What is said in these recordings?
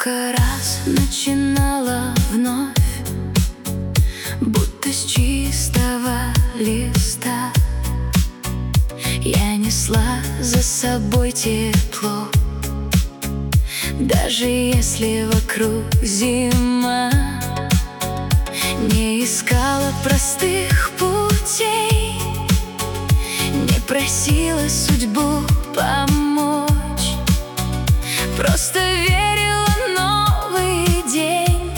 Сколько раз начинала вновь, будто с чистого листа. Я несла за собой тепло, даже если вокруг зима. Не искала простых путей, не просила судьбу помочь. Просто верила, новый день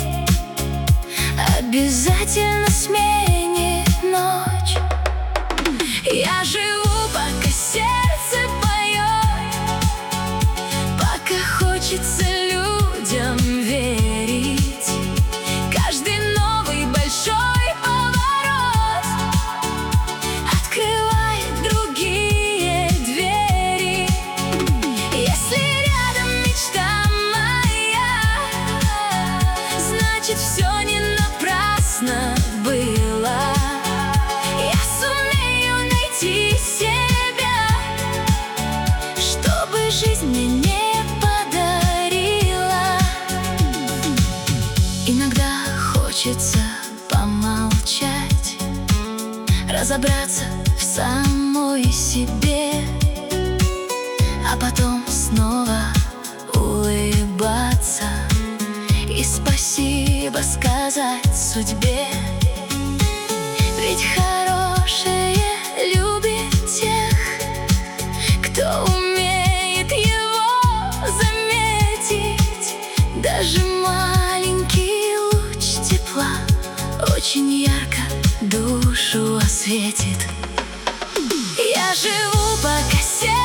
обязательно сменит ночь. Я живу, пока сердце поет, пока хочется людям верить. Каждый новый большой поворот открывает другие двери. Если рядом мечта моя, значит, все не напрасно было. Я сумею найти себя, чтобы жизнь мне не подарила. Иногда хочется помолчать, разобраться в самой себе, а потом снова улыбаться и спасибо сказать судьбе. Ведь хорошее любит тех, кто умеет его заметить. Даже маленький луч тепла очень ярко душу осветит. Я живу, пока сердце